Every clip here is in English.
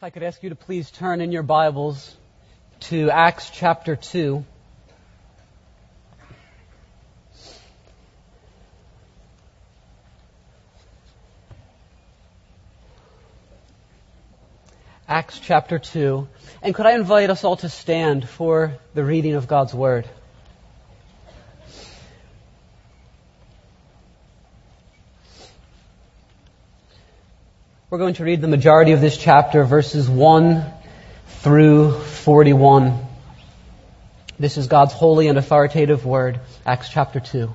I could ask you to please turn in your Bibles to Acts chapter 2. Acts chapter 2. And could I invite us all to stand for the reading of God's Word? We're going to read the majority of this chapter, verses 1 through 41. This is God's holy and authoritative Word, Acts chapter 2.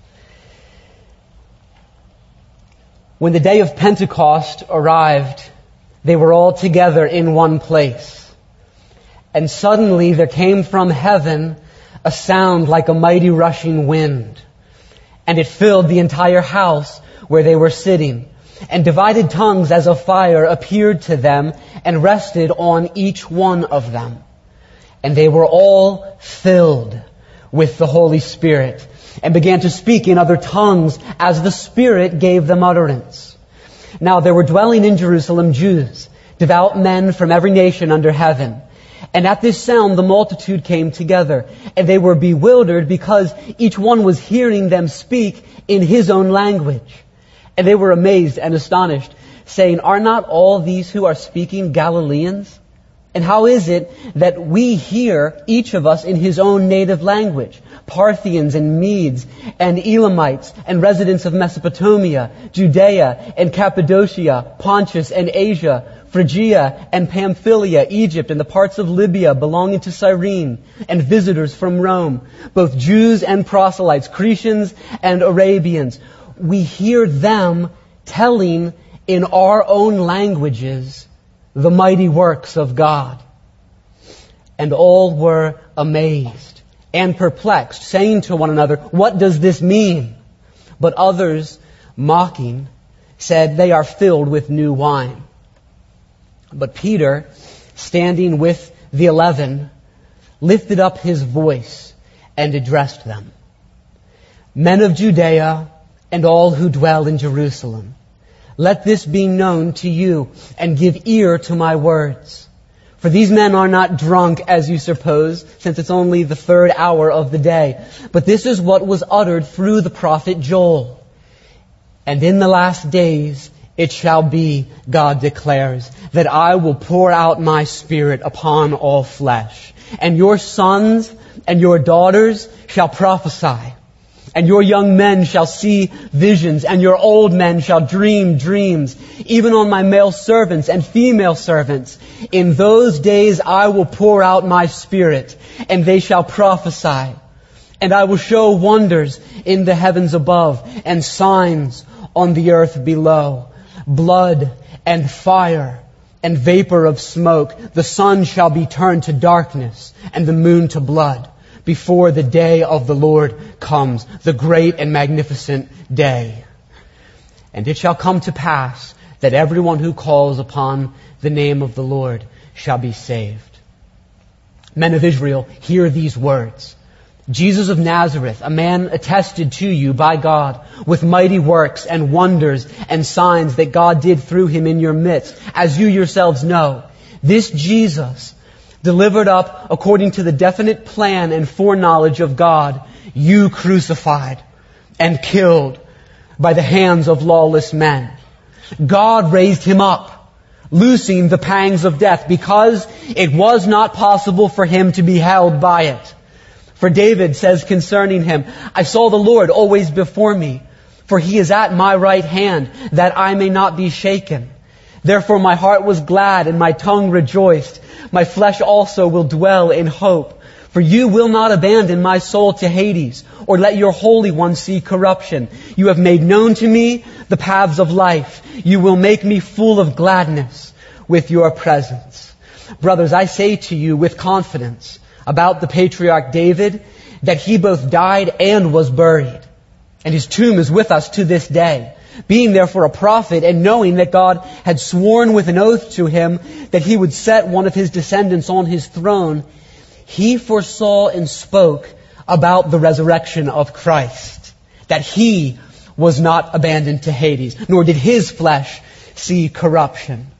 When the day of Pentecost arrived, they were all together in one place. And suddenly there came from heaven a sound like a mighty rushing wind. And it filled the entire house where they were sitting. And divided tongues as of fire appeared to them and rested on each one of them. And they were all filled with the Holy Spirit and began to speak in other tongues as the Spirit gave them utterance. Now there were dwelling in Jerusalem Jews, devout men from every nation under heaven. And at this sound the multitude came together, and they were bewildered because each one was hearing them speak in his own language. And they were amazed and astonished, saying, "Are not all these who are speaking Galileans? And how is it that we hear each of us in his own native language? Parthians and Medes and Elamites and residents of Mesopotamia, Judea and Cappadocia, Pontus and Asia, Phrygia and Pamphylia, Egypt and the parts of Libya belonging to Cyrene, and visitors from Rome, both Jews and proselytes, Cretians and Arabians. We hear them telling in our own languages the mighty works of God." And all were amazed and perplexed, saying to one another, "What does this mean?" But others, mocking, said, "They are filled with new wine." But Peter, standing with the 11, lifted up his voice and addressed them. "Men of Judea, and all who dwell in Jerusalem, let this be known to you, and give ear to my words. For these men are not drunk, as you suppose, since it's only the third hour of the day. But this is what was uttered through the prophet Joel. And in the last days it shall be, God declares, that I will pour out my Spirit upon all flesh. And your sons and your daughters shall prophesy. And your young men shall see visions, and your old men shall dream dreams, even on my male servants and female servants. In those days I will pour out my Spirit, and they shall prophesy. And I will show wonders in the heavens above, and signs on the earth below, blood and fire and vapor of smoke. The sun shall be turned to darkness, and the moon to blood, before the day of the Lord comes, the great and magnificent day. And it shall come to pass that everyone who calls upon the name of the Lord shall be saved." Men of Israel, hear these words. Jesus of Nazareth, a man attested to you by God with mighty works and wonders and signs that God did through him in your midst, as you yourselves know. This Jesus, delivered up according to the definite plan and foreknowledge of God, you crucified and killed by the hands of lawless men. God raised him up, loosing the pangs of death, because it was not possible for him to be held by it. For David says concerning him, "I saw the Lord always before me, for he is at my right hand, that I may not be shaken. Therefore my heart was glad and my tongue rejoiced. My flesh also will dwell in hope. For you will not abandon my soul to Hades, or let your Holy One see corruption. You have made known to me the paths of life. You will make me full of gladness with your presence." Brothers, I say to you with confidence about the patriarch David, that he both died and was buried. And his tomb is with us to this day. Being therefore a prophet, and knowing that God had sworn with an oath to him that he would set one of his descendants on his throne, he foresaw and spoke about the resurrection of Christ, that he was not abandoned to Hades, nor did his flesh see corruption.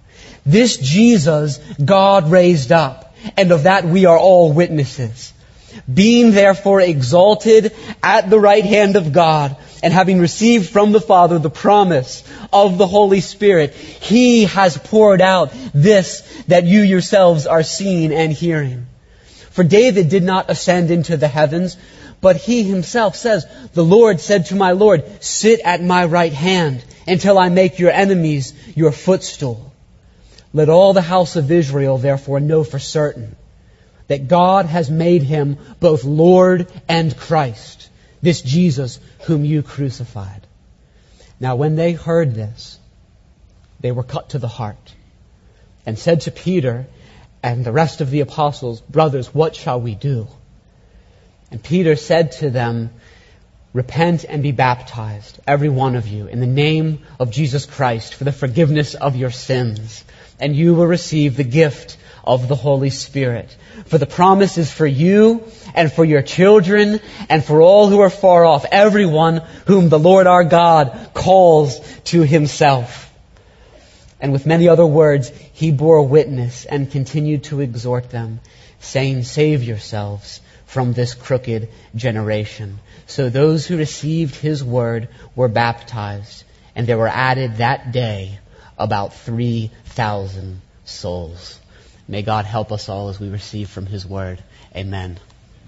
This Jesus God raised up, and of that we are all witnesses. Being therefore exalted at the right hand of God, and having received from the Father the promise of the Holy Spirit, He has poured out this that you yourselves are seeing and hearing. For David did not ascend into the heavens, but he himself says, "The Lord said to my Lord, sit at my right hand until I make your enemies your footstool." Let all the house of Israel therefore know for certain that God has made Him both Lord and Christ, this Jesus whom you crucified. Now when they heard this, they were cut to the heart, and said to Peter and the rest of the apostles, "Brothers, what shall we do?" And Peter said to them, "Repent and be baptized, every one of you, in the name of Jesus Christ for the forgiveness of your sins, and you will receive the gift of the Holy Spirit. For the promise is for you and for your children and for all who are far off, everyone whom the Lord our God calls to Himself." And with many other words, he bore witness and continued to exhort them, saying, "Save yourselves from this crooked generation." So those who received his word were baptized, and there were added that day about 3,000 souls. May God help us all as we receive from His word. Amen.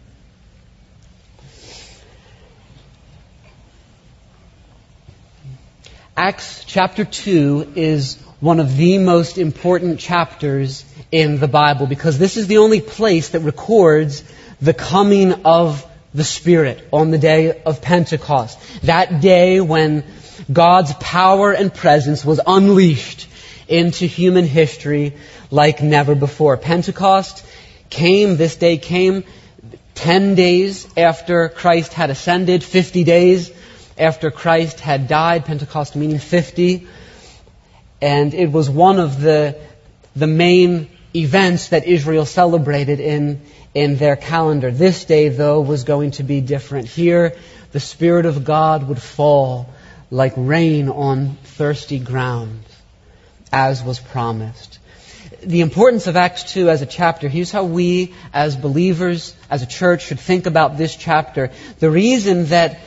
Acts chapter 2 is one of the most important chapters in the Bible, because this is the only place that records the coming of the Spirit on the day of Pentecost. That day when God's power and presence was unleashed into human history like never before. Pentecost this day came 10 days after Christ had ascended, 50 days after Christ had died, Pentecost meaning 50. And it was one of the main events that Israel celebrated in their calendar. This day, though, was going to be different. Here, the Spirit of God would fall like rain on thirsty ground, as was promised. The importance of Acts 2 as a chapter, here's how we as believers, as a church, should think about this chapter. The reason that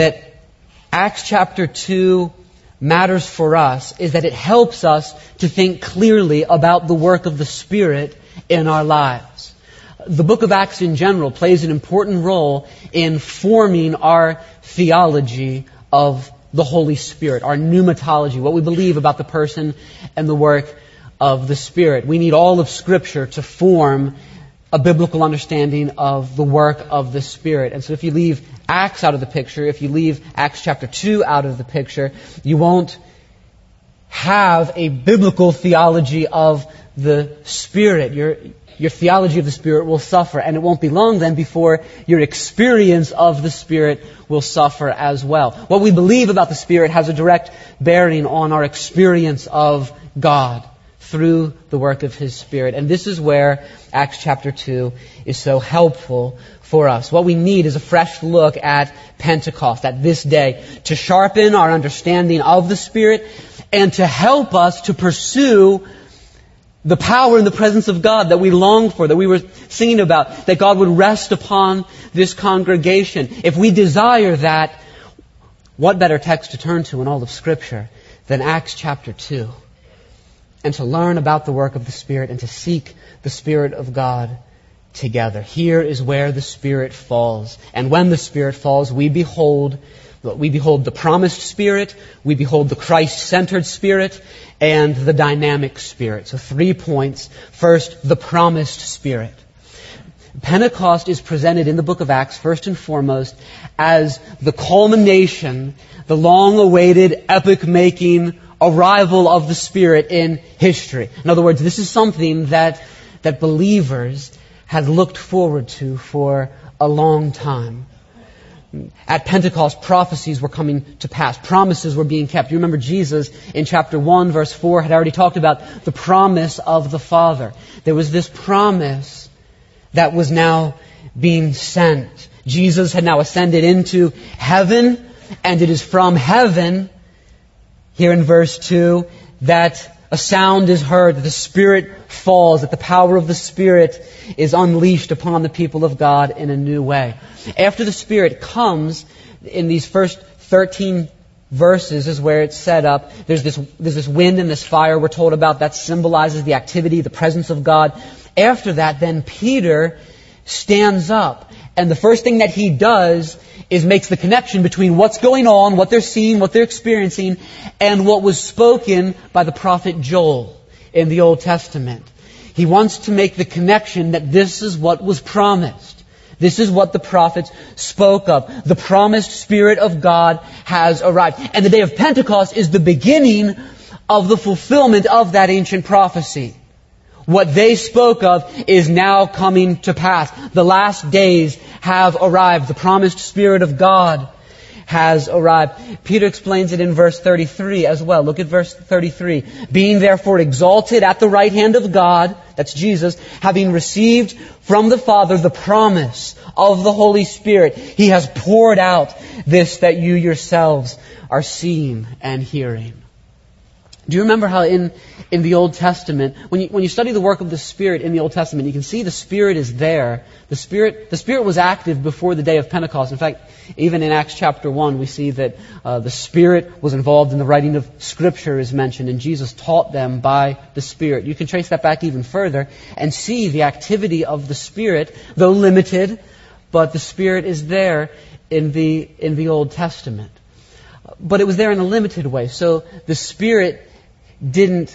Acts chapter 2 matters for us is that it helps us to think clearly about the work of the Spirit in our lives. The book of Acts in general plays an important role in forming our theology of the Holy Spirit, our pneumatology, what we believe about the person and the work of the Spirit. We need all of Scripture to form a biblical understanding of the work of the Spirit. And so if you leave Acts out of the picture, if you leave Acts chapter 2 out of the picture, you won't have a biblical theology of the Spirit. Your theology of the Spirit will suffer, and it won't be long then before your experience of the Spirit will suffer as well. What we believe about the Spirit has a direct bearing on our experience of God through the work of His Spirit. And this is where Acts chapter 2 is so helpful for us. What we need is a fresh look at Pentecost, at this day, to sharpen our understanding of the Spirit and to help us to pursue the power and the presence of God that we long for, that we were singing about, that God would rest upon this congregation. If we desire that, what better text to turn to in all of Scripture than Acts chapter 2? And to learn about the work of the Spirit and to seek the Spirit of God together. Here is where the Spirit falls. And when the Spirit falls, we behold the promised Spirit, we behold the Christ-centered Spirit, and the dynamic Spirit. So 3 points. First, the promised Spirit. Pentecost is presented in the book of Acts, first and foremost, as the culmination, the long-awaited, epic-making arrival of the Spirit in history. In other words, this is something that believers had looked forward to for a long time. At Pentecost, prophecies were coming to pass. Promises were being kept. You remember Jesus in chapter 1, verse 4, had already talked about the promise of the Father. There was this promise that was now being sent. Jesus had now ascended into heaven, and it is from heaven, here in verse 2, that a sound is heard, that the Spirit falls, that the power of the Spirit is unleashed upon the people of God in a new way. After the Spirit comes, in these first 13 verses is where it's set up. There's this wind and this fire we're told about that symbolizes the activity, the presence of God. After that, then Peter stands up. And the first thing that he does is makes the connection between what's going on, what they're seeing, what they're experiencing, and what was spoken by the prophet Joel in the Old Testament. He wants to make the connection that this is what was promised. This is what the prophets spoke of. The promised Spirit of God has arrived. And the day of Pentecost is the beginning of the fulfillment of that ancient prophecy. What they spoke of is now coming to pass. The last days have arrived. The promised Spirit of God has arrived. Peter explains it in verse 33 as well. Look at verse 33. Being therefore exalted at the right hand of God, that's Jesus, having received from the Father the promise of the Holy Spirit, He has poured out this that you yourselves are seeing and hearing. Do you remember how in the Old Testament, when you study the work of the Spirit in the Old Testament, you can see the Spirit is there. The Spirit was active before the day of Pentecost. In fact, even in Acts chapter 1, we see that the Spirit was involved in the writing of Scripture is mentioned, and Jesus taught them by the Spirit. You can trace that back even further and see the activity of the Spirit, though limited, but the Spirit is there in the Old Testament. But it was there in a limited way. So the Spirit didn't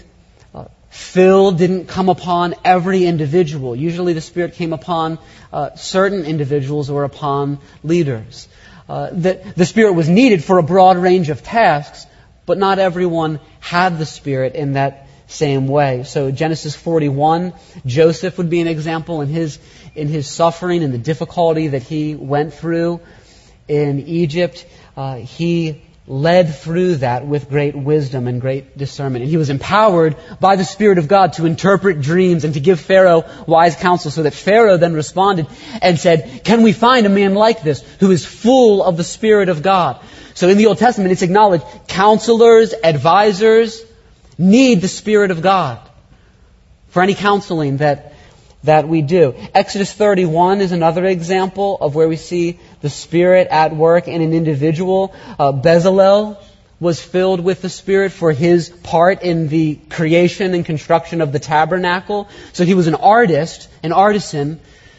come upon every individual. Usually the Spirit came upon certain individuals or upon leaders. The Spirit was needed for a broad range of tasks, but not everyone had the Spirit in that same way. So Genesis 41, Joseph would be an example in his suffering and the difficulty that he went through in Egypt. He led through that with great wisdom and great discernment. And he was empowered by the Spirit of God to interpret dreams and to give Pharaoh wise counsel, so that Pharaoh then responded and said, "Can we find a man like this who is full of the Spirit of God?" So in the Old Testament, it's acknowledged counselors, advisors need the Spirit of God for any counseling that we do. Exodus 31 is another example of where we see the Spirit at work in an individual. Bezalel was filled with the Spirit for his part in the creation and construction of the tabernacle. So he was an artist, an artisan,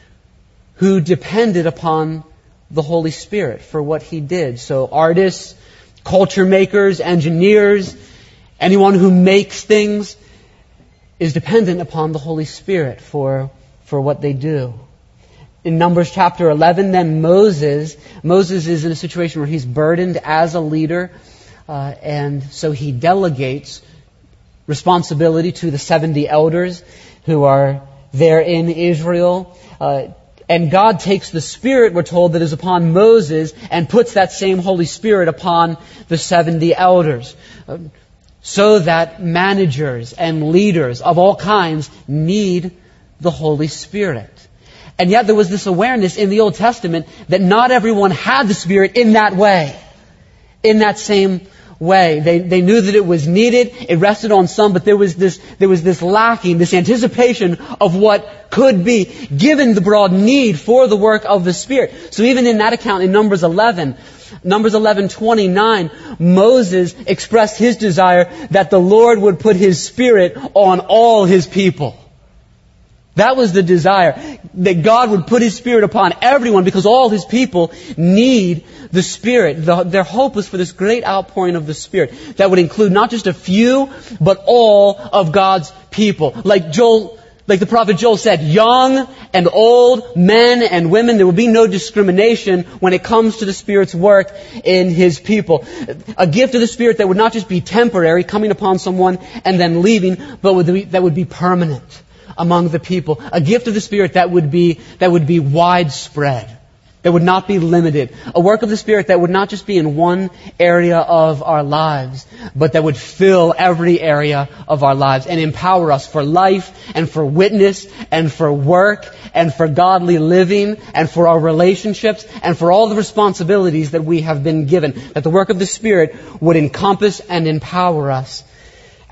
who depended upon the Holy Spirit for what he did. So artists, culture makers, engineers, anyone who makes things is dependent upon the Holy Spirit for what they do. In Numbers chapter 11, then Moses is in a situation where he's burdened as a leader, and so he delegates responsibility to the 70 elders who are there in Israel. And God takes the Spirit, we're told, that is upon Moses and puts that same Holy Spirit upon the 70 elders. So that managers and leaders of all kinds need the Holy Spirit. And yet there was this awareness in the Old Testament that not everyone had the Spirit in that way, in that same way. They knew that it was needed. It rested on some, but there was this lacking, this anticipation of what could be, given the broad need for the work of the Spirit. So even in that account in Numbers 11:29, Moses expressed his desire that the Lord would put His Spirit on all His people. That was the desire, that God would put His Spirit upon everyone, because all His people need the Spirit. Their hope was for this great outpouring of the Spirit that would include not just a few, but all of God's people. Like the prophet Joel said, young and old, men and women, there will be no discrimination when it comes to the Spirit's work in His people. A gift of the Spirit that would not just be temporary, coming upon someone and then leaving, but that would be permanent among the people. A gift of the Spirit that would be widespread, that would not be limited. A work of the Spirit that would not just be in one area of our lives, but that would fill every area of our lives and empower us for life and for witness and for work and for godly living and for our relationships and for all the responsibilities that we have been given. That the work of the Spirit would encompass and empower us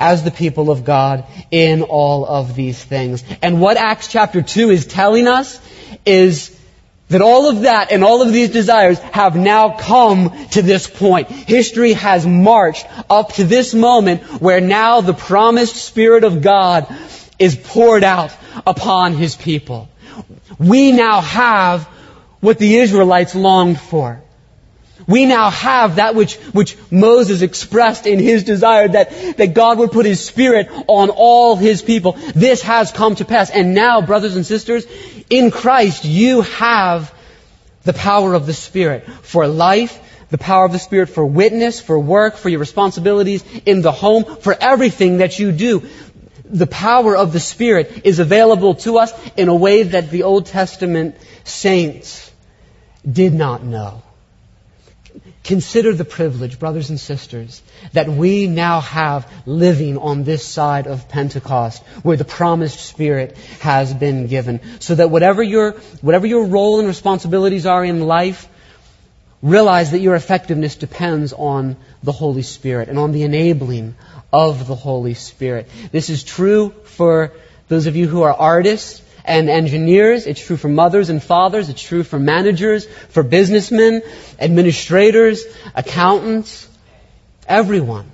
as the people of God in all of these things. And what Acts chapter 2 is telling us is that all of that and all of these desires have now come to this point. History has marched up to this moment where now the promised Spirit of God is poured out upon His people. We now have what the Israelites longed for. We now have that which Moses expressed in his desire, that God would put His Spirit on all His people. This has come to pass. And now, brothers and sisters, in Christ you have the power of the Spirit for life, the power of the Spirit for witness, for work, for your responsibilities in the home, for everything that you do. The power of the Spirit is available to us in a way that the Old Testament saints did not know. Consider the privilege, brothers and sisters, that we now have living on this side of Pentecost, where the promised Spirit has been given. So that whatever your role and responsibilities are in life, realize that your effectiveness depends on the Holy Spirit and on the enabling of the Holy Spirit. This is true for those of you who are artists and engineers. It's true for mothers and fathers. It's true for managers, for businessmen, administrators, accountants, everyone.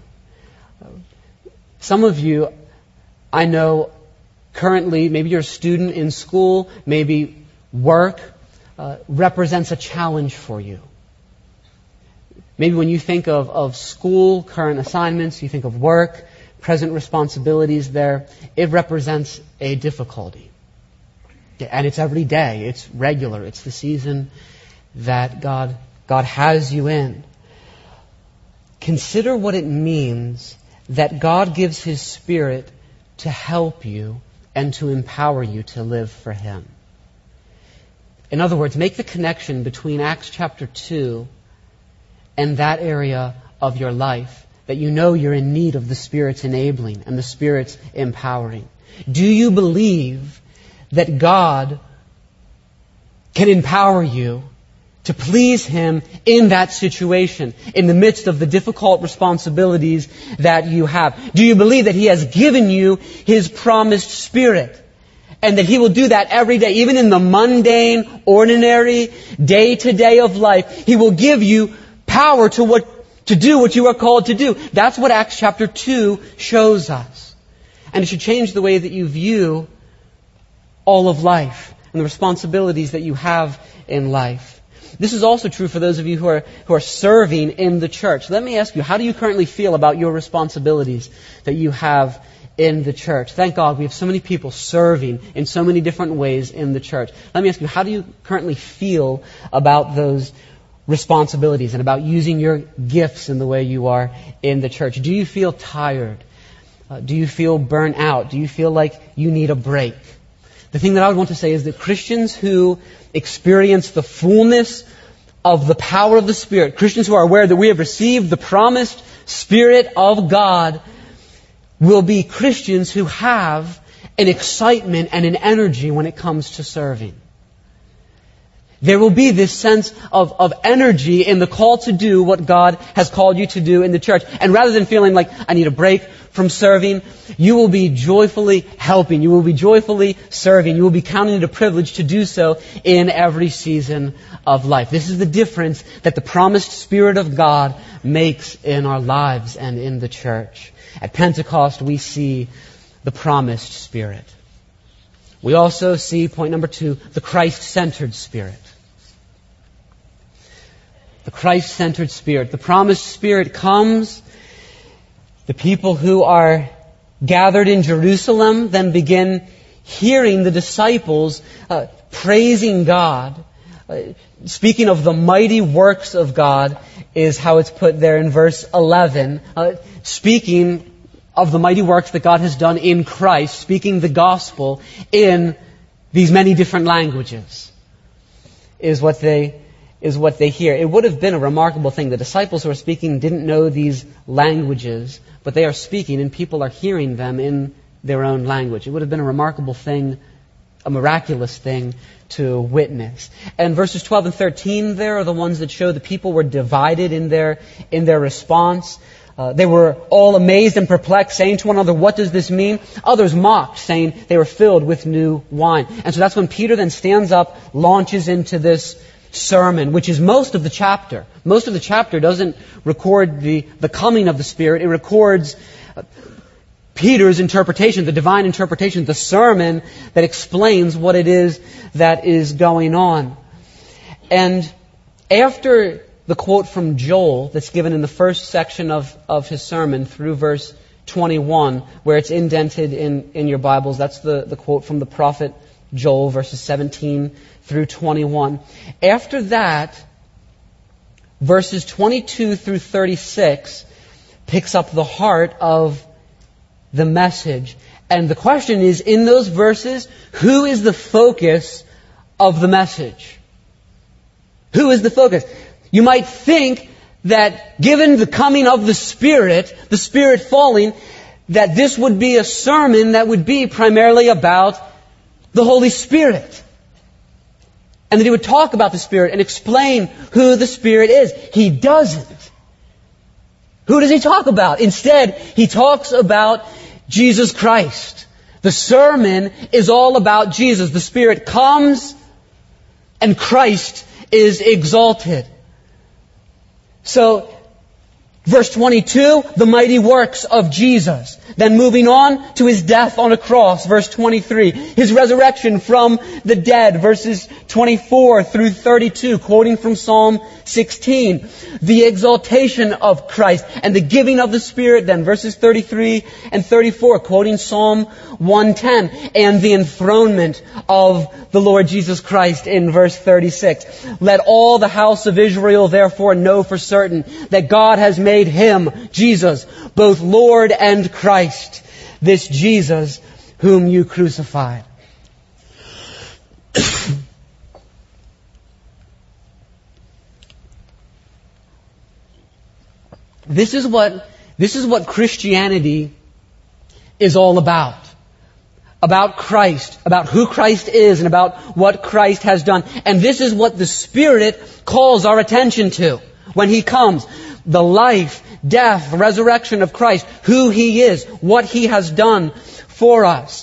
Some of you, I know, currently, maybe you're a student in school, maybe work represents a challenge for you. Maybe when you think of school, current assignments, you think of work, present responsibilities there, it represents a difficulty. And it's every day. It's regular. It's the season that God has you in. Consider what it means that God gives His Spirit to help you and to empower you to live for Him. In other words, make the connection between Acts chapter 2 and that area of your life that you know you're in need of the Spirit's enabling and the Spirit's empowering. Do you believe that God can empower you to please Him in that situation, in the midst of the difficult responsibilities that you have? Do you believe that He has given you His promised Spirit, and that He will do that every day, even in the mundane, ordinary, day-to-day of life? He will give you power to do what you are called to do. That's what Acts chapter 2 shows us. And it should change the way that you view all of life and the responsibilities that you have in life. This is also true for those of you who are serving in the church. Let me ask you, how do you currently feel about your responsibilities that you have in the church? Thank God we have so many people serving in so many different ways in the church. Let me ask you, how do you currently feel about those responsibilities and about using your gifts in the way you are in the church? Do you feel tired? Do you feel burnt out? Do you feel like you need a break? The thing that I would want to say is that Christians who experience the fullness of the power of the Spirit, Christians who are aware that we have received the promised Spirit of God, will be Christians who have an excitement and an energy when it comes to serving. There will be this sense of energy in the call to do what God has called you to do in the church. And rather than feeling like I need a break from serving, you will be joyfully helping. You will be joyfully serving. You will be counting it a privilege to do so in every season of life. This is the difference that the promised Spirit of God makes in our lives and in the church. At Pentecost, we see the promised Spirit. We also see, point number 2, the Christ-centered Spirit. The Christ-centered Spirit. The promised Spirit comes. The people who are gathered in Jerusalem then begin hearing the disciples praising God. Speaking of the mighty works of God is how it's put there in verse 11. Speaking of the mighty works that God has done in Christ, speaking the gospel in these many different languages is what they hear. It would have been a remarkable thing. The disciples who are speaking didn't know these languages, but they are speaking and people are hearing them in their own language. It would have been a remarkable thing, a miraculous thing to witness. And verses 12 and 13 there are the ones that show the people were divided in their response. They were all amazed and perplexed, saying to one another, "What does this mean?" Others mocked, saying they were filled with new wine. And so that's when Peter then stands up, launches into this sermon, which is most of the chapter. Most of the chapter doesn't record the coming of the Spirit. It records Peter's interpretation, the divine interpretation, the sermon that explains what it is that is going on. And after the quote from Joel that's given in the first section of his sermon through verse 21, where it's indented in your Bibles, that's the quote from the prophet Joel, verses 17 through 21. After that, verses 22 through 36 picks up the heart of the message. And the question is, in those verses, who is the focus of the message? Who is the focus? You might think that given the coming of the Spirit falling, that this would be a sermon that would be primarily about the Holy Spirit. And that he would talk about the Spirit and explain who the Spirit is. He doesn't. Who does he talk about? Instead, he talks about Jesus Christ. The sermon is all about Jesus. The Spirit comes and Christ is exalted. So, verse 22, the mighty works of Jesus. Then moving on to His death on a cross, verse 23. His resurrection from the dead, verses 24 through 32, quoting from Psalm 16. The exaltation of Christ and the giving of the Spirit, then verses 33 and 34, quoting Psalm 110. And the enthronement of the Lord Jesus Christ in verse 36. Let all the house of Israel therefore know for certain that God has made Him, Jesus, both Lord and Christ, this Jesus whom you crucified. This is what Christianity is all about. About Christ, about who Christ is, and about what Christ has done. And this is what the Spirit calls our attention to when He comes. The life, death, resurrection of Christ, who He is, what He has done for us.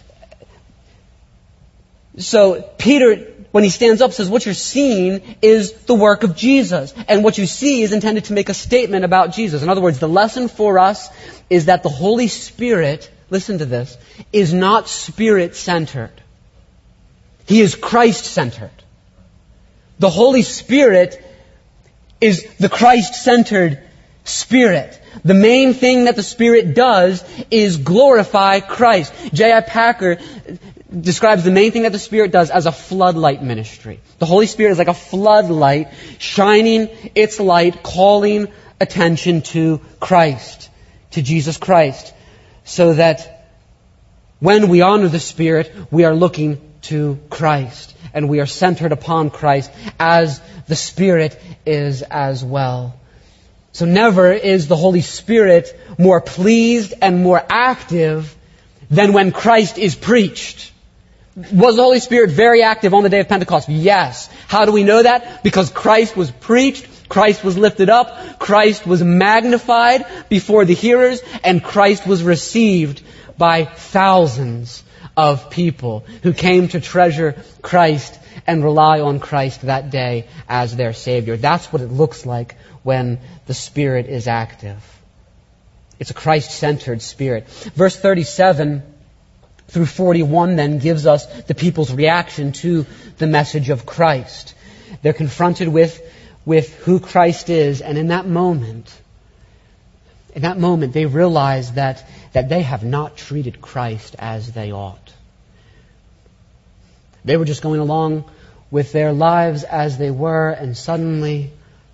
So Peter, when he stands up, says what you're seeing is the work of Jesus. And what you see is intended to make a statement about Jesus. In other words, the lesson for us is that the Holy Spirit, listen to this, is not Spirit-centered. He is Christ-centered. The Holy Spirit is the Christ-centered Spirit. The main thing that the Spirit does is glorify Christ. J.I. Packer describes the main thing that the Spirit does as a floodlight ministry. The Holy Spirit is like a floodlight shining its light, calling attention to Christ, to Jesus Christ, so that when we honor the Spirit, we are looking to Christ, and we are centered upon Christ as the Spirit is as well. So never is the Holy Spirit more pleased and more active than when Christ is preached. Was the Holy Spirit very active on the day of Pentecost? Yes. How do we know that? Because Christ was preached, Christ was lifted up, Christ was magnified before the hearers, and Christ was received by thousands of people who came to treasure Christ and rely on Christ that day as their Savior. That's what it looks like when the Spirit is active. It's a Christ-centered Spirit. Verse 37 through 41 then gives us the people's reaction to the message of Christ. They're confronted with who Christ is, and in that moment they realize that they have not treated Christ as they ought. They were just going along with their lives as they were, and suddenly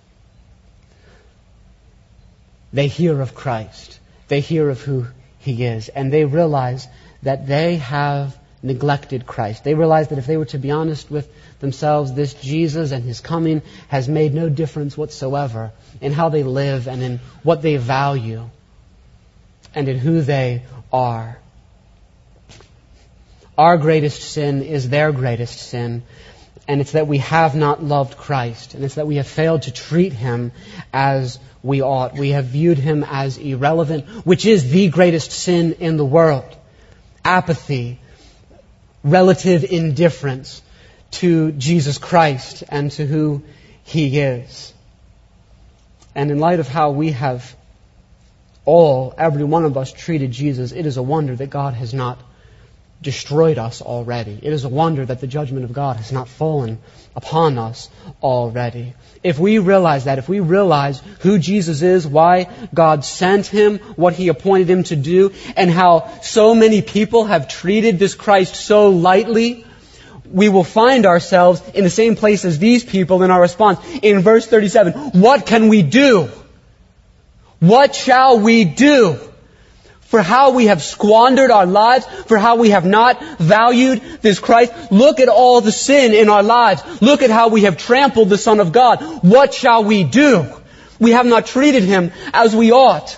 they hear of Christ. They hear of who He is, and they realize that they have neglected Christ. They realize that if they were to be honest with themselves, this Jesus and His coming has made no difference whatsoever in how they live and in what they value and in who they are. Our greatest sin is their greatest sin, And it's that we have not loved Christ. And it's that we have failed to treat Him as we ought. We have viewed Him as irrelevant, which is the greatest sin in the world. Apathy, relative indifference to Jesus Christ and to who He is. And in light of how we have every one of us treated Jesus, it is a wonder that God has not destroyed us already. It is a wonder that the judgment of God has not fallen upon us already. If we realize that, if we realize who Jesus is, why God sent Him, what He appointed Him to do, and how so many people have treated this Christ so lightly, we will find ourselves in the same place as these people in our response. In verse 37, what can we do? What shall we do? For how we have squandered our lives, for how we have not valued this Christ. Look at all the sin in our lives. Look at how we have trampled the Son of God. What shall we do? We have not treated Him as we ought.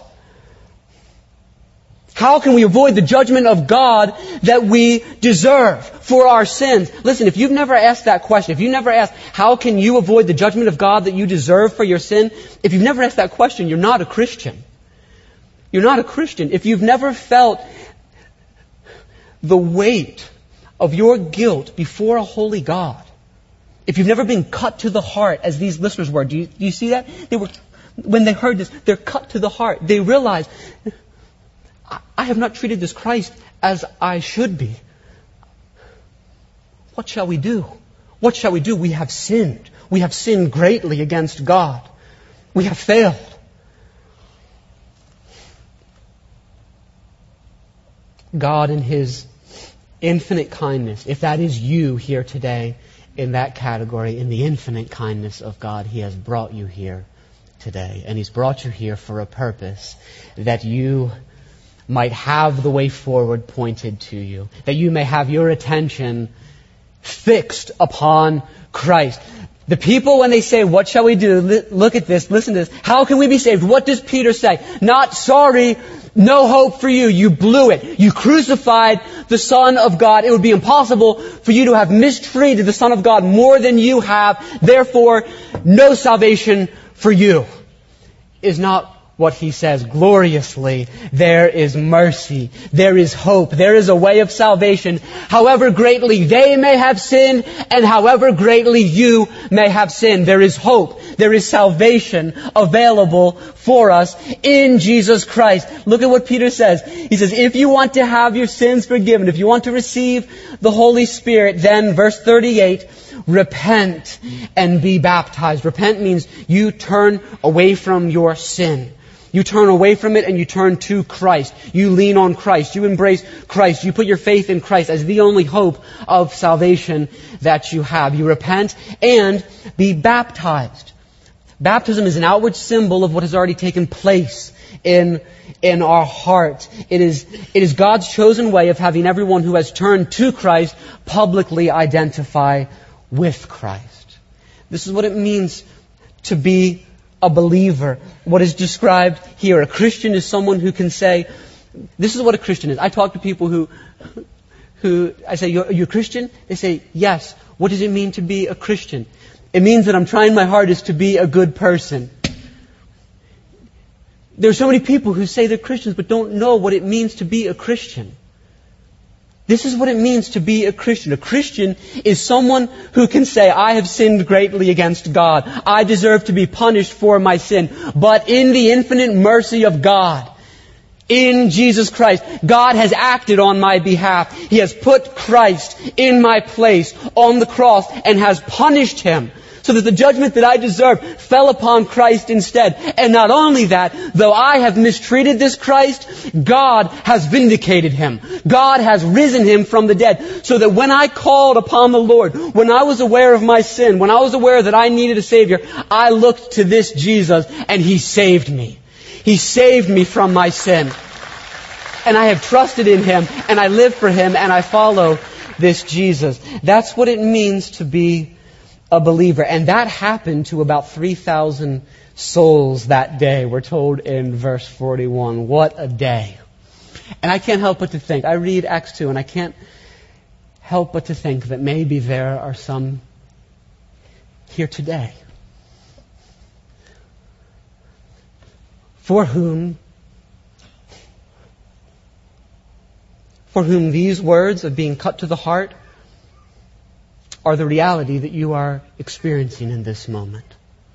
How can we avoid the judgment of God that we deserve for our sins? Listen, if you've never asked that question, if you've never asked, how can you avoid the judgment of God that you deserve for your sin? If you've never asked that question, you're not a Christian. You're not a Christian. If you've never felt the weight of your guilt before a holy God, if you've never been cut to the heart, as these listeners were, do you see that? When they heard this, they're cut to the heart. They realize, I have not treated this Christ as I should be. What shall we do? What shall we do? We have sinned. We have sinned greatly against God. We have failed. God in His infinite kindness, if that is you here today in that category, in the infinite kindness of God, He has brought you here today. And He's brought you here for a purpose, that you might have the way forward pointed to you, that you may have your attention fixed upon Christ. The people, when they say, what shall we do? Look at this, listen to this. How can we be saved? What does Peter say? Not sorry, no hope for you. You blew it. You crucified the Son of God. It would be impossible for you to have mistreated the Son of God more than you have. Therefore, no salvation for you. Is not what he says gloriously. There is mercy. There is hope. There is a way of salvation. However greatly they may have sinned and however greatly you may have sinned, there is hope. There is salvation available for us in Jesus Christ. Look at what Peter says. He says, if you want to have your sins forgiven, if you want to receive the Holy Spirit, then, verse 38, repent and be baptized. Repent means you turn away from your sin. You turn away from it and you turn to Christ. You lean on Christ. You embrace Christ. You put your faith in Christ as the only hope of salvation that you have. You repent and be baptized. Baptism is an outward symbol of what has already taken place in our heart. It is God's chosen way of having everyone who has turned to Christ publicly identify with Christ. This is what it means to be a believer. What is described here. A Christian is someone who can say, this is what a Christian is. I talk to people who I say, are you a Christian? They say, yes. What does it mean to be a Christian? It means that I'm trying my hardest to be a good person. There are so many people who say they're Christians but don't know what it means to be a Christian. This is what it means to be a Christian. A Christian is someone who can say, I have sinned greatly against God. I deserve to be punished for my sin. But in the infinite mercy of God, in Jesus Christ, God has acted on my behalf. He has put Christ in my place on the cross and has punished Him, so that the judgment that I deserve fell upon Christ instead. And not only that, though I have mistreated this Christ, God has vindicated Him. God has risen Him from the dead. So that when I called upon the Lord, when I was aware of my sin, when I was aware that I needed a Savior, I looked to this Jesus and He saved me. He saved me from my sin. And I have trusted in Him and I live for Him and I follow this Jesus. That's what it means to be a believer. And that happened to about 3,000 souls that day. We're told in verse 41. What a day. And I can't help but to think. I read Acts 2 and I can't help but to think that maybe there are some here today. For whom these words of being cut to the heart are the reality that you are experiencing in this moment.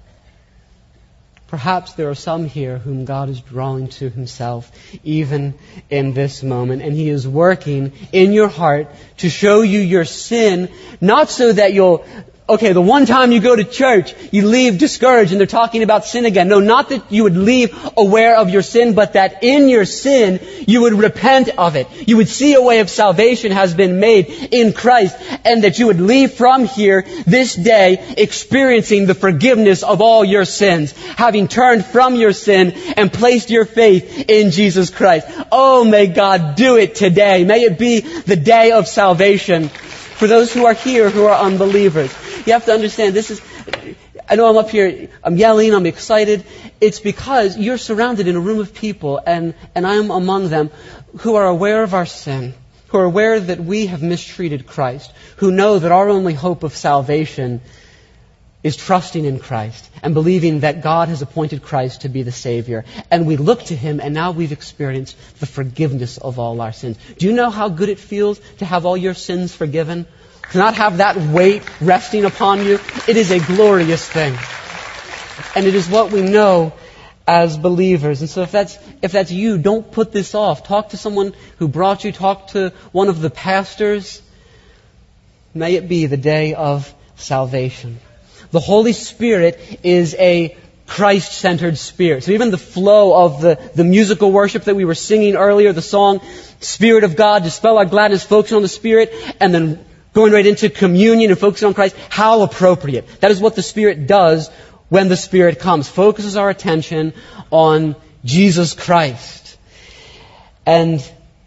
Perhaps there are some here whom God is drawing to Himself even in this moment, and He is working in your heart to show you your sin, not so that the one time you go to church, you leave discouraged and they're talking about sin again. No, not that you would leave aware of your sin, but that in your sin, you would repent of it. You would see a way of salvation has been made in Christ, and that you would leave from here this day experiencing the forgiveness of all your sins, having turned from your sin and placed your faith in Jesus Christ. Oh, may God do it today. May it be the day of salvation for those who are here who are unbelievers. You have to understand, I know I'm up here, I'm yelling, I'm excited. It's because you're surrounded in a room of people, and I am among them, who are aware of our sin, who are aware that we have mistreated Christ, who know that our only hope of salvation is trusting in Christ and believing that God has appointed Christ to be the Savior. And we look to Him, and now we've experienced the forgiveness of all our sins. Do you know how good it feels to have all your sins forgiven? To not have that weight resting upon you? It is a glorious thing. And it is what we know as believers. And so if that's you, don't put this off. Talk to someone who brought you. Talk to one of the pastors. May it be the day of salvation. The Holy Spirit is a Christ-centered Spirit. So even the flow of the musical worship that we were singing earlier, the song, Spirit of God, dispel our gladness, focus on the Spirit, and then going right into communion and focusing on Christ, how appropriate. That is what the Spirit does when the Spirit comes. Focuses our attention on Jesus Christ. And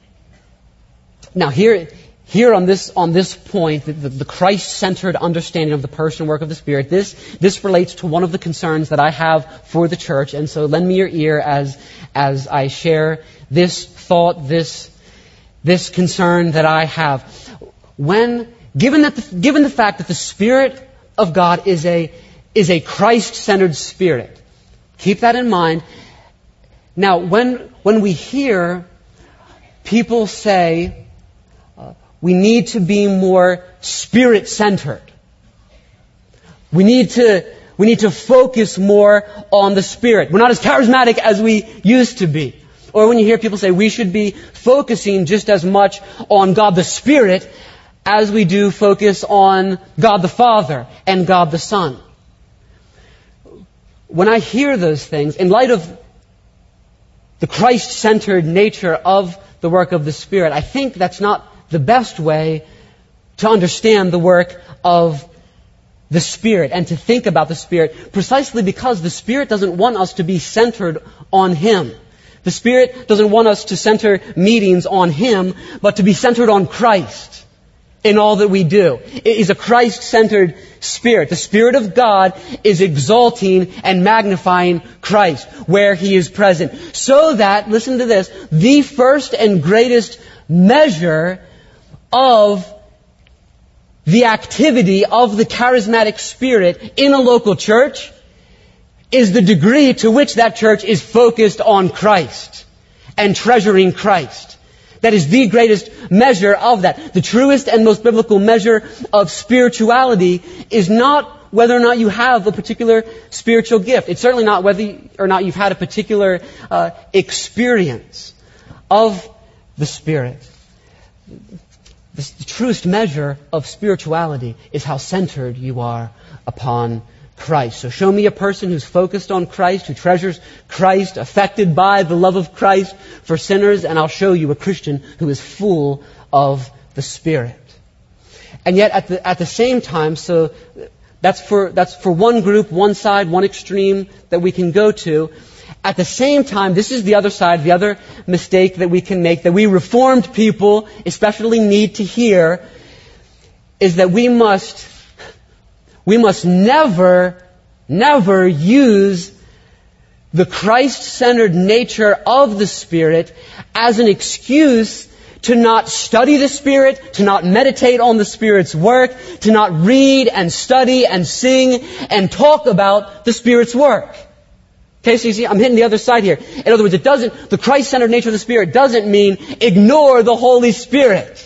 now here on this point, the Christ-centered understanding of the person and work of the Spirit, this relates to one of the concerns that I have for the church. And so lend me your ear as I share this thought, this concern that I have. Given the fact that the Spirit of God is a Christ-centered Spirit, keep that in mind. Now, when we hear people say we need to be more Spirit-centered, we need to focus more on the Spirit. We're not as charismatic as we used to be. Or when you hear people say we should be focusing just as much on God the Spirit as we do focus on God the Father and God the Son. When I hear those things, in light of the Christ-centered nature of the work of the Spirit, I think that's not the best way to understand the work of the Spirit and to think about the Spirit, precisely because the Spirit doesn't want us to be centered on Him. The Spirit doesn't want us to center meetings on Him, but to be centered on Christ in all that we do. It is a Christ-centered Spirit. The Spirit of God is exalting and magnifying Christ where He is present. So that, listen to this, the first and greatest measure of the activity of the charismatic Spirit in a local church is the degree to which that church is focused on Christ and treasuring Christ. That is the greatest measure of that. The truest and most biblical measure of spirituality is not whether or not you have a particular spiritual gift. It's certainly not whether or not you've had a particular experience of the Spirit. The truest measure of spirituality is how centered you are upon Christ. So show me a person who's focused on Christ, who treasures Christ, affected by the love of Christ for sinners, and I'll show you a Christian who is full of the Spirit. And yet at the same time, so that's for one group, one side, one extreme that we can go to. At the same time, this is the other side, the other mistake that we can make, that we Reformed people especially need to hear, is that we must never use the Christ-centered nature of the Spirit as an excuse to not study the Spirit, to not meditate on the Spirit's work, to not read and study and sing and talk about the Spirit's work. Okay, so you see, I'm hitting the other side here. In other words, the Christ-centered nature of the Spirit doesn't mean ignore the Holy Spirit.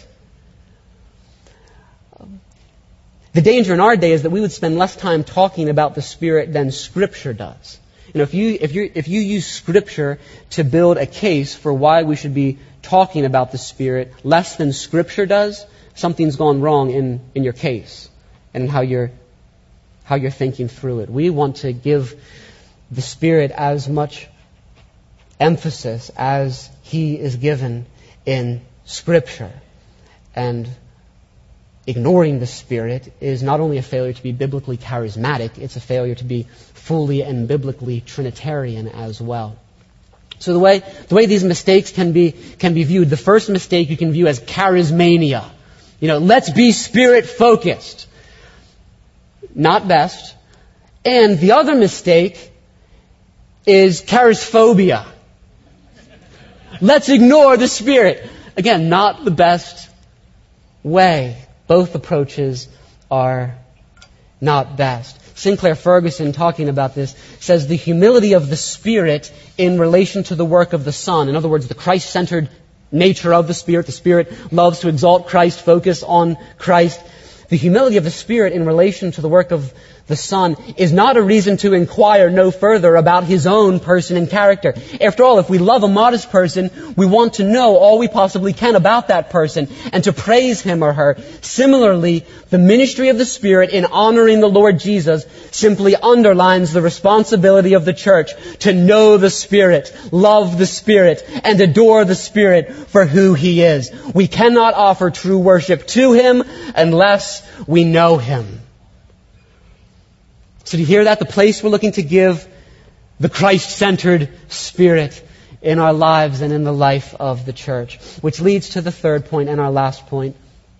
The danger in our day is that we would spend less time talking about the Spirit than Scripture does. You know, if you use Scripture to build a case for why we should be talking about the Spirit less than Scripture does, something's gone wrong in your case and in how you're thinking through it. We want to give the Spirit as much emphasis as He is given in Scripture. And ignoring the Spirit is not only a failure to be biblically charismatic, it's a failure to be fully and biblically Trinitarian as well. So the way these mistakes can be viewed, the first mistake you can view as charismania. You know, let's be Spirit-focused. Not best. And the other mistake is charisphobia. Let's ignore the Spirit. Again, not the best way. Both approaches are not best. Sinclair Ferguson, talking about this, says the humility of the Spirit in relation to the work of the Son. In other words, the Christ-centered nature of the Spirit loves to exalt Christ, focus on Christ. The humility of the Spirit in relation to the work of the Son is not a reason to inquire no further about His own person and character. After all, if we love a modest person, we want to know all we possibly can about that person and to praise him or her. Similarly, the ministry of the Spirit in honoring the Lord Jesus simply underlines the responsibility of the church to know the Spirit, love the Spirit, and adore the Spirit for who He is. We cannot offer true worship to Him unless we know Him. So do you hear that? The place we're looking to give the Christ-centered Spirit in our lives and in the life of the church. Which leads to the third point and our last point.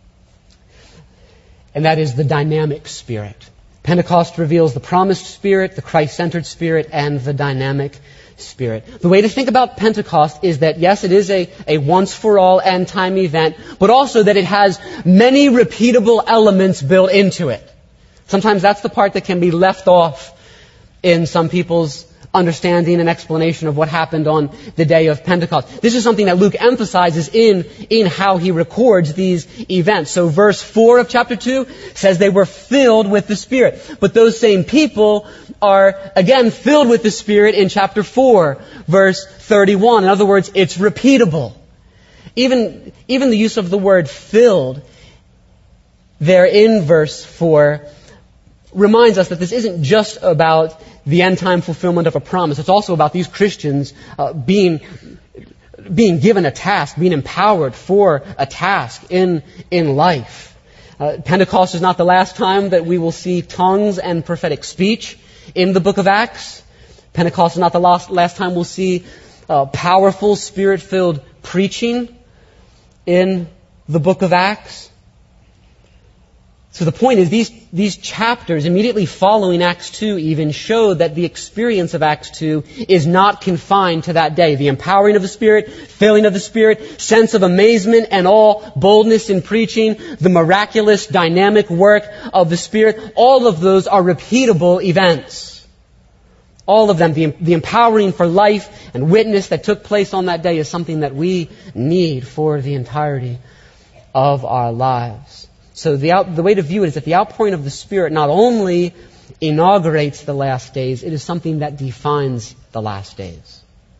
And that is the dynamic Spirit. Pentecost reveals the promised Spirit, the Christ-centered Spirit, and the dynamic Spirit. The way to think about Pentecost is that, yes, it is a once-for-all end-time event, but also that it has many repeatable elements built into it. Sometimes that's the part that can be left off in some people's understanding and explanation of what happened on the day of Pentecost. This is something that Luke emphasizes in how he records these events. So verse 4 of chapter 2 says they were filled with the Spirit. But those same people are again filled with the Spirit in chapter 4, verse 31. In other words, it's repeatable. Even the use of the word filled there in verse 4 reminds us that this isn't just about the end-time fulfillment of a promise. It's also about these Christians being given a task, being empowered for a task in life. Pentecost is not the last time that we will see tongues and prophetic speech in the book of Acts. Pentecost is not the last time we'll see powerful, Spirit-filled preaching in the book of Acts. So the point is, these chapters immediately following Acts 2 even show that the experience of Acts 2 is not confined to that day. The empowering of the Spirit, filling of the Spirit, sense of amazement and awe, boldness in preaching, the miraculous dynamic work of the Spirit, all of those are repeatable events. All of them, the empowering for life and witness that took place on that day is something that we need for the entirety of our lives. So the way to view it is that the outpouring of the Spirit not only inaugurates the last days, it is something that defines the last days.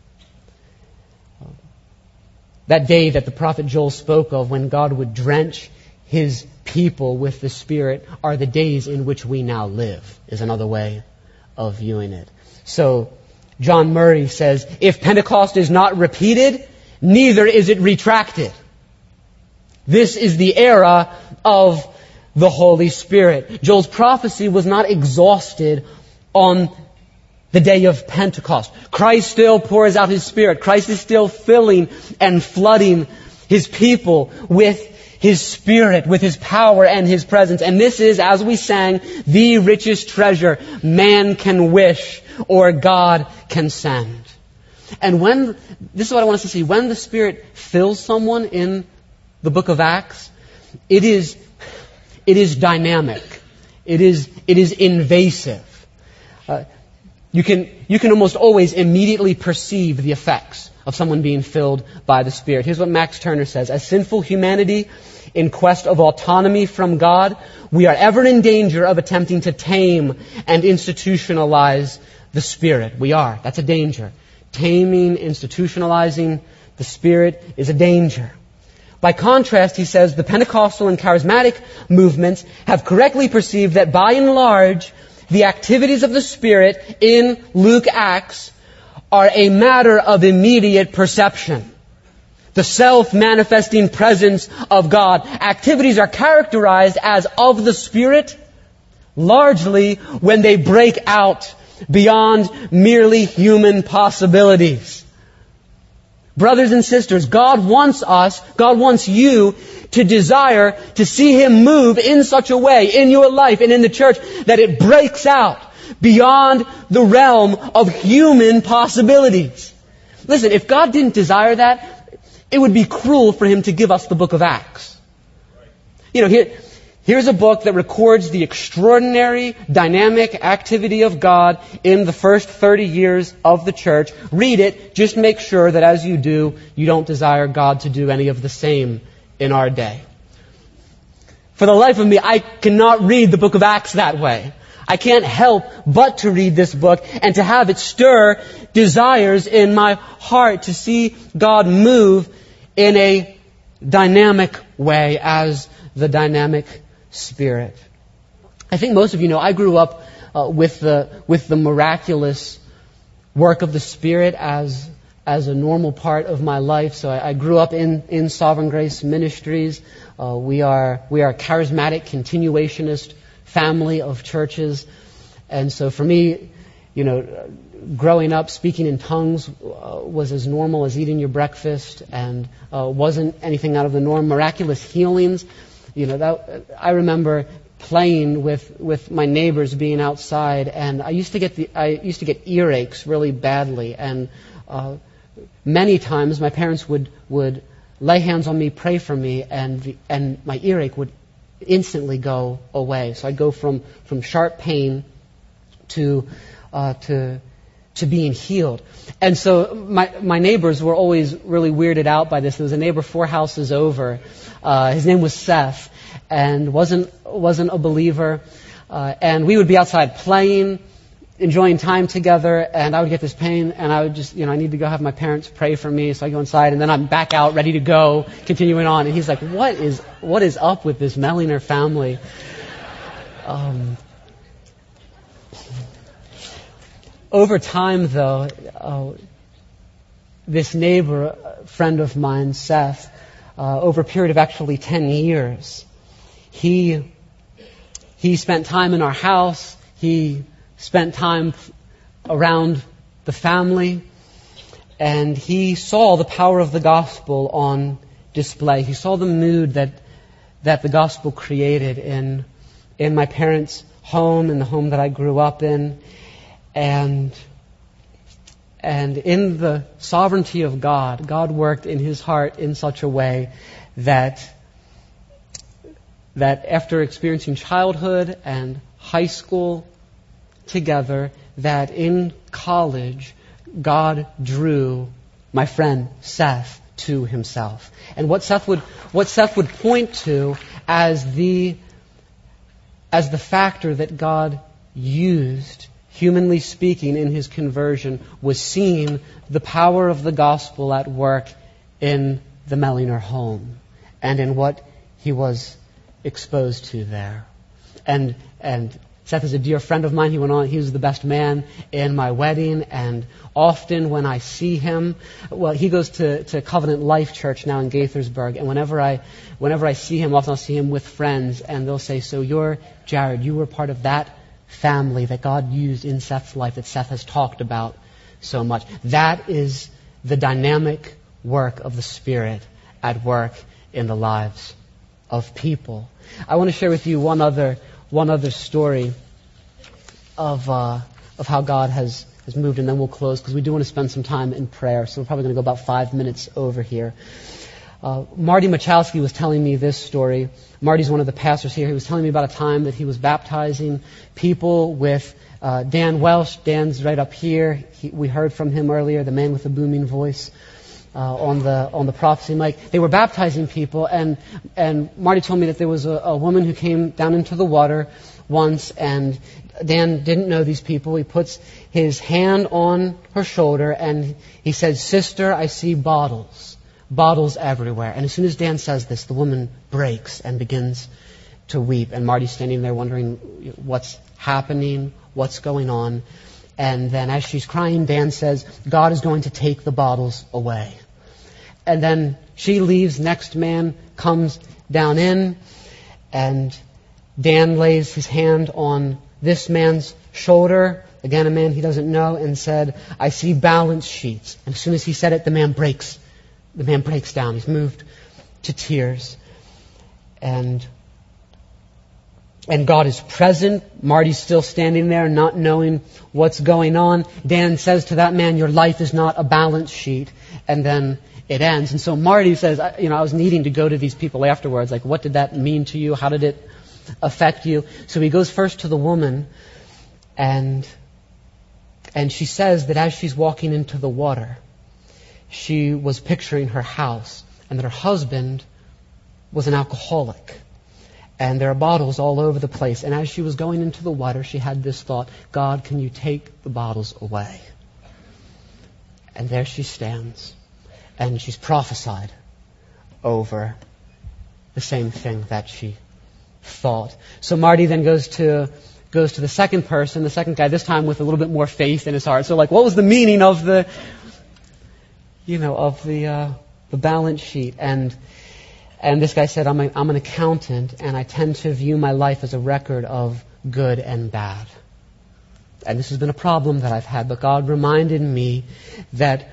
That day that the prophet Joel spoke of when God would drench His people with the Spirit are the days in which we now live, is another way of viewing it. So John Murray says, if Pentecost is not repeated, neither is it retracted. This is the era of the Holy Spirit. Joel's prophecy was not exhausted on the day of Pentecost. Christ still pours out His Spirit. Christ is still filling and flooding His people with His Spirit, with His power and His presence. And this is, as we sang, the richest treasure man can wish or God can send. And this is what I want us to see, when the Spirit fills someone in the book of Acts, it is dynamic. It is invasive. You can almost always immediately perceive the effects of someone being filled by the Spirit. Here's what Max Turner says. As sinful humanity in quest of autonomy from God, we are ever in danger of attempting to tame and institutionalize the Spirit. We are. That's a danger. Taming, institutionalizing the Spirit is a danger. By contrast, he says, the Pentecostal and charismatic movements have correctly perceived that by and large, the activities of the Spirit in Luke Acts are a matter of immediate perception. The self-manifesting presence of God. Activities are characterized as of the Spirit largely when they break out beyond merely human possibilities. Brothers and sisters, God wants you to desire to see Him move in such a way in your life and in the church that it breaks out beyond the realm of human possibilities. Listen, if God didn't desire that, it would be cruel for Him to give us the book of Acts. Here's a book that records the extraordinary, dynamic activity of God in the first 30 years of the church. Read it. Just make sure that as you do, you don't desire God to do any of the same in our day. For the life of me, I cannot read the book of Acts that way. I can't help but to read this book and to have it stir desires in my heart to see God move in a dynamic way as the dynamic Spirit. I think most of you know I grew up with the miraculous work of the Spirit as a normal part of my life. So I grew up in Sovereign Grace Ministries. We are a charismatic continuationist family of churches, and so for me, growing up, speaking in tongues was as normal as eating your breakfast, and wasn't anything out of the norm. Miraculous healings. I remember playing with my neighbors being outside, and I used to get earaches really badly, and many times my parents would lay hands on me, pray for me, and my earache would instantly go away. So I'd go from sharp pain to being healed. And so my neighbors were always really weirded out by this. There was a neighbor 4 houses over. His name was Seth, and wasn't a believer. And we would be outside playing, enjoying time together, and I would get this pain, and I would just, I need to go have my parents pray for me. So I go inside, and then I'm back out, ready to go, continuing on. And he's like, what is up with this Melliner family? Over time, though, this neighbor, friend of mine, Seth, over a period of actually 10 years, he spent time in our house. He spent time around the family, and he saw the power of the gospel on display. He saw the mood that the gospel created in my parents' home, in the home that I grew up in. And in the sovereignty of God, God worked in his heart in such a way that after experiencing childhood and high school together, that in college, God drew my friend Seth to himself. And what Seth would point to as the factor that God used, humanly speaking, in his conversion, was seeing the power of the gospel at work in the Melliner home and in what he was exposed to there. And Seth is a dear friend of mine. He was the best man in my wedding, and often when I see him, he goes to Covenant Life Church now in Gaithersburg, and whenever I see him, often I'll see him with friends, and they'll say, "So you're Jared, you were part of that family that God used in Seth's life, that Seth has talked about so much." That is the dynamic work of the Spirit at work in the lives of people. I want to share with you one other story of how God has moved, and then we'll close because we do want to spend some time in prayer. So we're probably going to go about 5 minutes over here. Marty Machowski was telling me this story. Marty's one of the pastors here. He was telling me about a time that he was baptizing people with Dan Welsh. Dan's right up here. We heard from him earlier, the man with the booming voice on the prophecy mic. They were baptizing people, and Marty told me that there was a woman who came down into the water once, and Dan didn't know these people. He puts his hand on her shoulder, and he said, "Sister, I see bottles everywhere." And as soon as Dan says this, the woman breaks and begins to weep. And Marty's standing there wondering what's happening, what's going on. And then as she's crying, Dan says, "God is going to take the bottles away." And then she leaves. Next man comes down in, and Dan lays his hand on this man's shoulder, again a man he doesn't know, and said, "I see balance sheets." And as soon as he said it, the man breaks down. He's moved to tears. And God is present. Marty's still standing there, not knowing what's going on. Dan says to that man, "Your life is not a balance sheet." And then it ends. And so Marty says, I was needing to go to these people afterwards. Like, what did that mean to you? How did it affect you? So he goes first to the woman, and she says that as she's walking into the water, she was picturing her house, and that her husband was an alcoholic. And there are bottles all over the place. And as she was going into the water, she had this thought, "God, can you take the bottles away?" And there she stands. And she's prophesied over the same thing that she thought. So Marty then goes to the second person, the second guy, this time with a little bit more faith in his heart. So, like, what was the meaning of the balance sheet? And this guy said, I'm an accountant, and I tend to view my life as a record of good and bad. And this has been a problem that I've had, but God reminded me that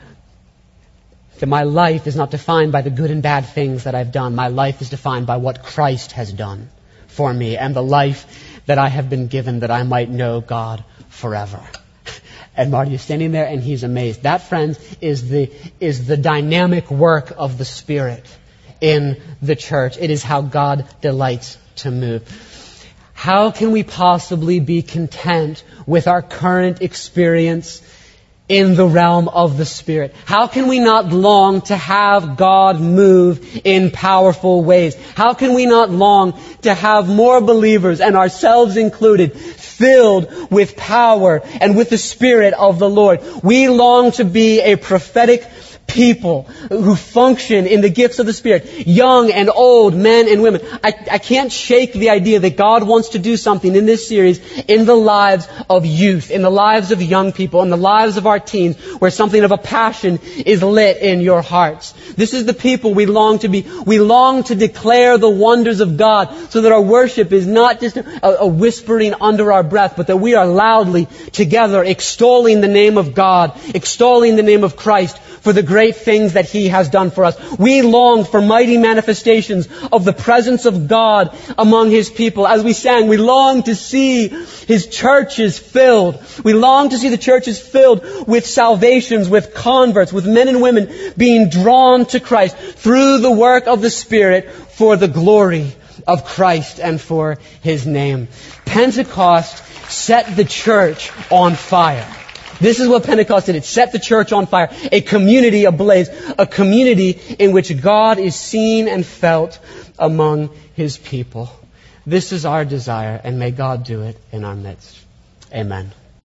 my life is not defined by the good and bad things that I've done. My life is defined by what Christ has done for me, and the life that I have been given that I might know God forever. And Marty is standing there, and he's amazed. That, friends, is the dynamic work of the Spirit in the church. It is how God delights to move. How can we possibly be content with our current experience in the realm of the Spirit? How can we not long to have God move in powerful ways? How can we not long to have more believers, and ourselves included, filled with power and with the Spirit of the Lord? We long to be a prophetic people who function in the gifts of the Spirit, young and old, men and women. I can't shake the idea that God wants to do something in this series in the lives of youth, in the lives of young people, in the lives of our teens, where something of a passion is lit in your hearts. This is the people we long to be. We long to declare the wonders of God, so that our worship is not just a whispering under our breath, but that we are loudly together extolling the name of God, extolling the name of Christ, for the great things that He has done for us. We long for mighty manifestations of the presence of God among His people. As we sang, we long to see His churches filled. We long to see the churches filled with salvations, with converts, with men and women being drawn to Christ through the work of the Spirit for the glory of Christ and for His name. Pentecost set the church on fire. This is what Pentecost did. It set the church on fire. A community ablaze. A community in which God is seen and felt among His people. This is our desire, and may God do it in our midst. Amen.